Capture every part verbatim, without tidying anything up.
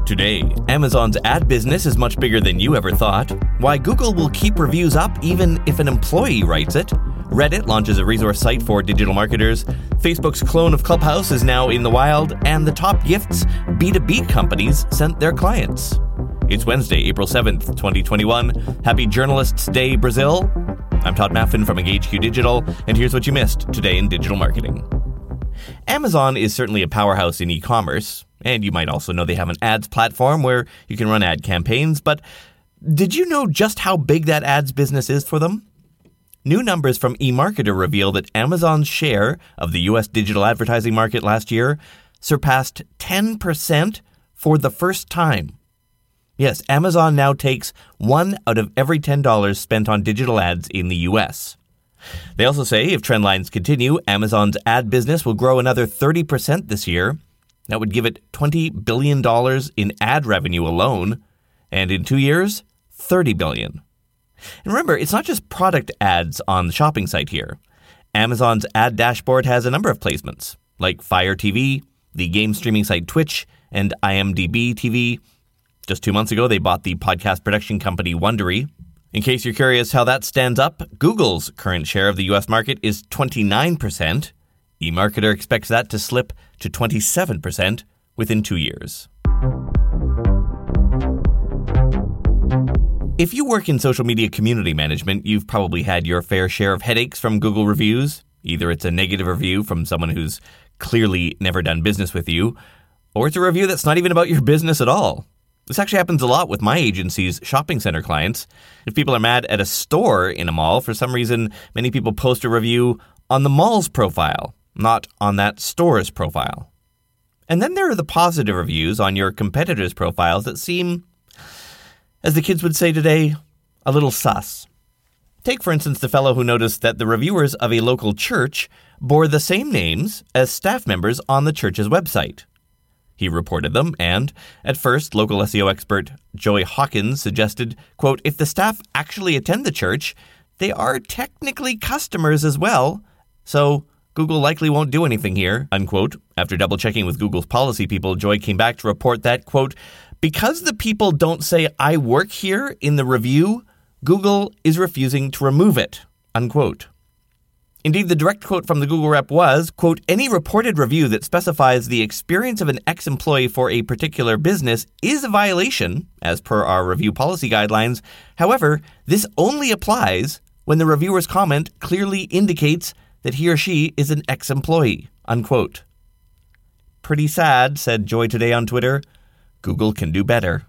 Today, Amazon's ad business is much bigger than you ever thought. Why Google will keep reviews up even if an employee writes it. Reddit launches a resource site for digital marketers. Facebook's clone of Clubhouse is now in the wild. And the top gifts B two B companies sent their clients. It's Wednesday, April seventh, twenty twenty-one. Happy Journalists' Day, Brazil. I'm Todd Maffin from Engage Q Digital, and here's what you missed today in digital marketing. Amazon is certainly a powerhouse in e-commerce, and you might also know they have an ads platform where you can run ad campaigns, but did you know just how big that ads business is for them? New numbers from eMarketer reveal that Amazon's share of the U S digital advertising market last year surpassed ten percent for the first time. Yes, Amazon now takes one out of every ten dollars spent on digital ads in the U S. They also say if trend lines continue, Amazon's ad business will grow another thirty percent this year. That would give it twenty billion dollars in ad revenue alone, and in two years, thirty billion dollars. And remember, it's not just product ads on the shopping site here. Amazon's ad dashboard has a number of placements, like Fire T V, the game streaming site Twitch, and IMDb T V. Just two months ago, they bought the podcast production company Wondery. In case you're curious how that stands up, Google's current share of the U S market is twenty-nine percent. eMarketer expects that to slip to twenty-seven percent within two years. If you work in social media community management, you've probably had your fair share of headaches from Google reviews. Either it's a negative review from someone who's clearly never done business with you, or it's a review that's not even about your business at all. This actually happens a lot with my agency's shopping center clients. If people are mad at a store in a mall, for some reason, many people post a review on the mall's profile, not on that store's profile. And then there are the positive reviews on your competitors' profiles that seem, as the kids would say today, a little sus. Take, for instance, the fellow who noticed that the reviewers of a local church bore the same names as staff members on the church's website. He reported them, and at first, local S E O expert Joy Hawkins suggested, quote, if the staff actually attend the church, they are technically customers as well, so Google likely won't do anything here, unquote. After double-checking with Google's policy people, Joy came back to report that, quote, because the people don't say I work here in the review, Google is refusing to remove it, unquote. Indeed, the direct quote from the Google rep was, quote, any reported review that specifies the experience of an ex-employee for a particular business is a violation, as per our review policy guidelines. However, this only applies when the reviewer's comment clearly indicates that he or she is an ex-employee, unquote. Pretty sad, said Joy today on Twitter. Google can do better.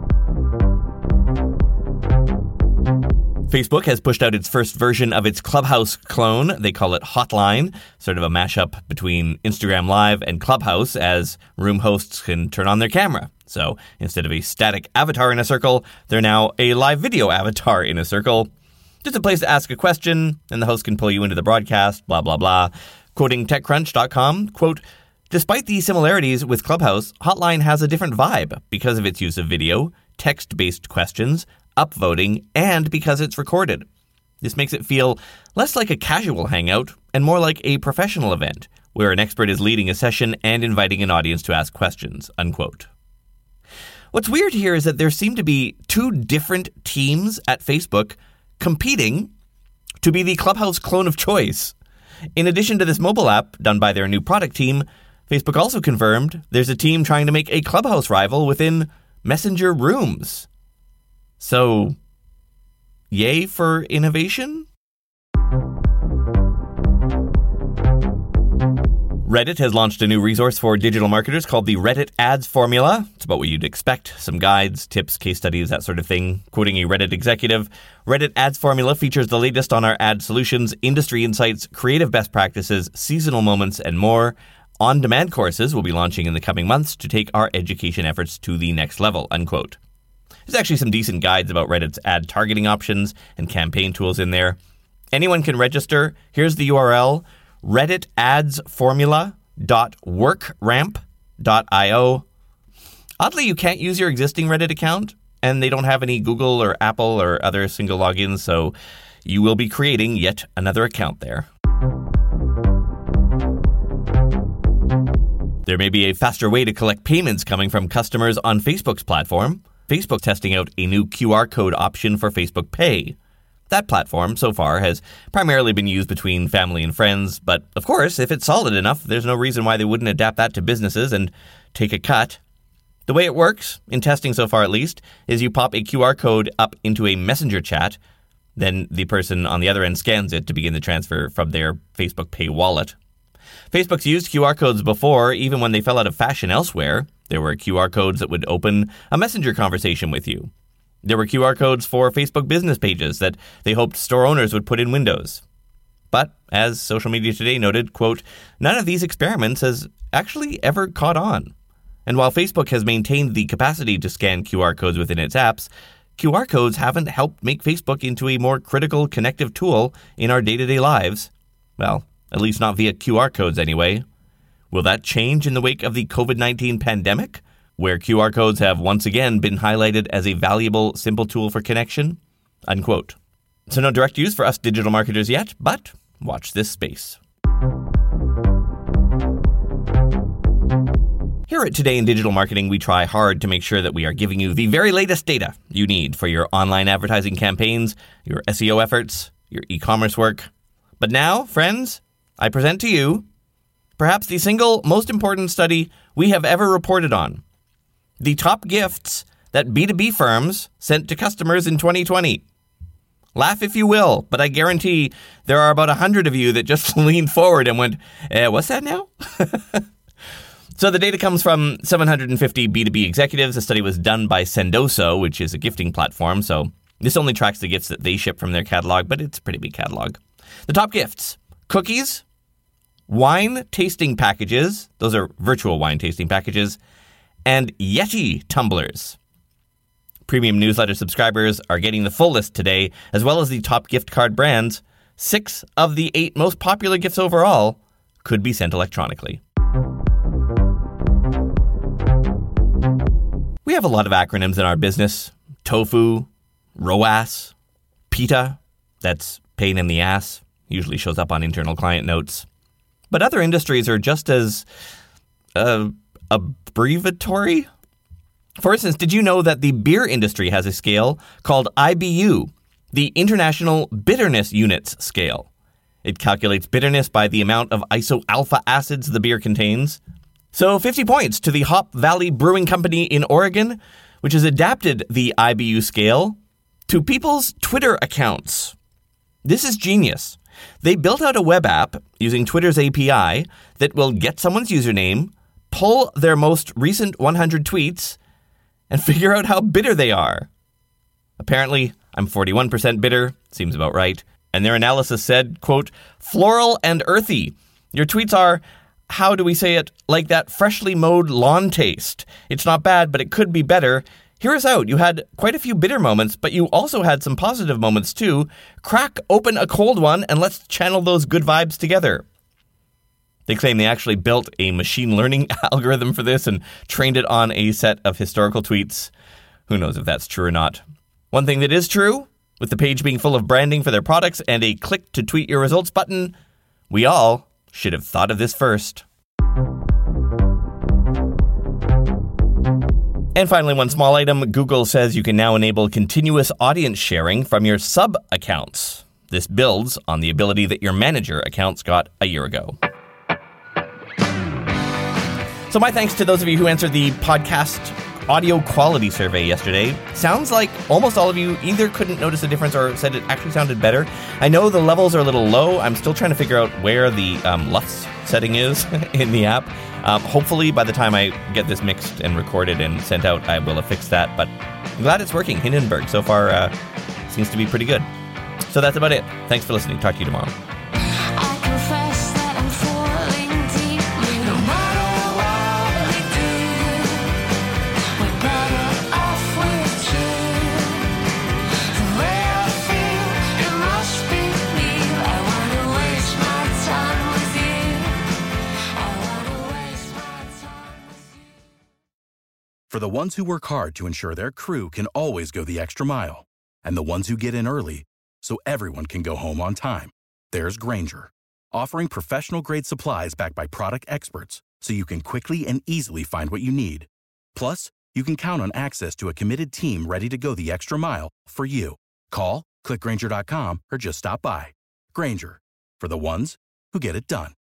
Facebook has pushed out its first version of its Clubhouse clone. They call it Hotline, sort of a mashup between Instagram Live and Clubhouse, as room hosts can turn on their camera. So instead of a static avatar in a circle, they're now a live video avatar in a circle. Just a place to ask a question, and the host can pull you into the broadcast, blah, blah, blah. Quoting TechCrunch dot com, quote, despite the similarities with Clubhouse, Hotline has a different vibe because of its use of video, text-based questions, upvoting, and because it's recorded. This makes it feel less like a casual hangout and more like a professional event where an expert is leading a session and inviting an audience to ask questions, unquote. What's weird here is that there seem to be two different teams at Facebook competing to be the Clubhouse clone of choice. In addition to this mobile app done by their new product team, Facebook also confirmed there's a team trying to make a Clubhouse rival within Messenger Rooms. So, yay for innovation? Reddit has launched a new resource for digital marketers called the Reddit Ads Formula. It's about what you'd expect, some guides, tips, case studies, that sort of thing. Quoting a Reddit executive, Reddit Ads Formula features the latest on our ad solutions, industry insights, creative best practices, seasonal moments, and more. On-demand courses will be launching in the coming months to take our education efforts to the next level, unquote. There's actually some decent guides about Reddit's ad targeting options and campaign tools in there. Anyone can register. Here's the U R L, reddit ads formula dot workramp dot io. Oddly, you can't use your existing Reddit account, and they don't have any Google or Apple or other single logins, so you will be creating yet another account there. There may be a faster way to collect payments coming from customers on Facebook's platform. Facebook testing out a new Q R code option for Facebook Pay. That platform, so far, has primarily been used between family and friends, but of course, if it's solid enough, there's no reason why they wouldn't adapt that to businesses and take a cut. The way it works, in testing so far at least, is you pop a Q R code up into a messenger chat, then the person on the other end scans it to begin the transfer from their Facebook Pay wallet. Facebook's used Q R codes before, even when they fell out of fashion elsewhere. There were Q R codes that would open a messenger conversation with you. There were Q R codes for Facebook business pages that they hoped store owners would put in windows. But, as Social Media Today noted, quote, none of these experiments has actually ever caught on. And while Facebook has maintained the capacity to scan Q R codes within its apps, Q R codes haven't helped make Facebook into a more critical connective tool in our day-to-day lives. Well, at least not via Q R codes anyway. Will that change in the wake of the covid nineteen pandemic, where Q R codes have once again been highlighted as a valuable, simple tool for connection? Unquote. So no direct use for us digital marketers yet, but watch this space. Here at Today in Digital Marketing, we try hard to make sure that we are giving you the very latest data you need for your online advertising campaigns, your S E O efforts, your e-commerce work. But now, friends, I present to you perhaps the single most important study we have ever reported on. The top gifts that B two B firms sent to customers in twenty twenty. Laugh if you will, but I guarantee there are about one hundred of you that just leaned forward and went, eh, what's that now? So the data comes from seven hundred fifty B two B executives. The study was done by Sendoso, which is a gifting platform. So this only tracks the gifts that they ship from their catalog, but it's a pretty big catalog. The top gifts: cookies, wine tasting packages, those are virtual wine tasting packages, and Yeti tumblers. Premium newsletter subscribers are getting the full list today, as well as the top gift card brands. Six of the eight most popular gifts overall could be sent electronically. We have a lot of acronyms in our business. TOFU, R O A S, PETA, that's pain in the ass, usually shows up on internal client notes. But other industries are just as uh, abbreviatory. For instance, did you know that the beer industry has a scale called I B U, the International Bitterness Units Scale? It calculates bitterness by the amount of isoalpha acids the beer contains. So fifty points to the Hop Valley Brewing Company in Oregon, which has adapted the I B U scale to people's Twitter accounts. This is genius. They built out a web app using Twitter's A P I that will get someone's username, pull their most recent one hundred tweets, and figure out how bitter they are. Apparently, I'm forty-one percent bitter, seems about right, and their analysis said, quote, floral and earthy. Your tweets are, how do we say it, like that freshly mowed lawn taste. It's not bad, but it could be better. Hear us out. You had quite a few bitter moments, but you also had some positive moments too. Crack open a cold one and let's channel those good vibes together. They claim they actually built a machine learning algorithm for this and trained it on a set of historical tweets. Who knows if that's true or not. One thing that is true, with the page being full of branding for their products and a click to tweet your results button, we all should have thought of this first. And finally, one small item, Google says you can now enable continuous audience sharing from your sub accounts. This builds on the ability that your manager accounts got a year ago. So my thanks to those of you who answered the podcast audio quality survey yesterday. Sounds like almost all of you either couldn't notice a difference or said it actually sounded better. I know the levels are a little low. I'm still trying to figure out where the um, L U F S setting is in the app. Um, hopefully by the time I get this mixed and recorded and sent out, I will have fixed that. But I'm glad it's working. Hindenburg so far uh, seems to be pretty good. So that's about it. Thanks for listening. Talk to you tomorrow. For the ones who work hard to ensure their crew can always go the extra mile, and the ones who get in early so everyone can go home on time, there's Grainger, offering professional-grade supplies backed by product experts so you can quickly and easily find what you need. Plus, you can count on access to a committed team ready to go the extra mile for you. Call, click Grainger dot com, or just stop by. Grainger, for the ones who get it done.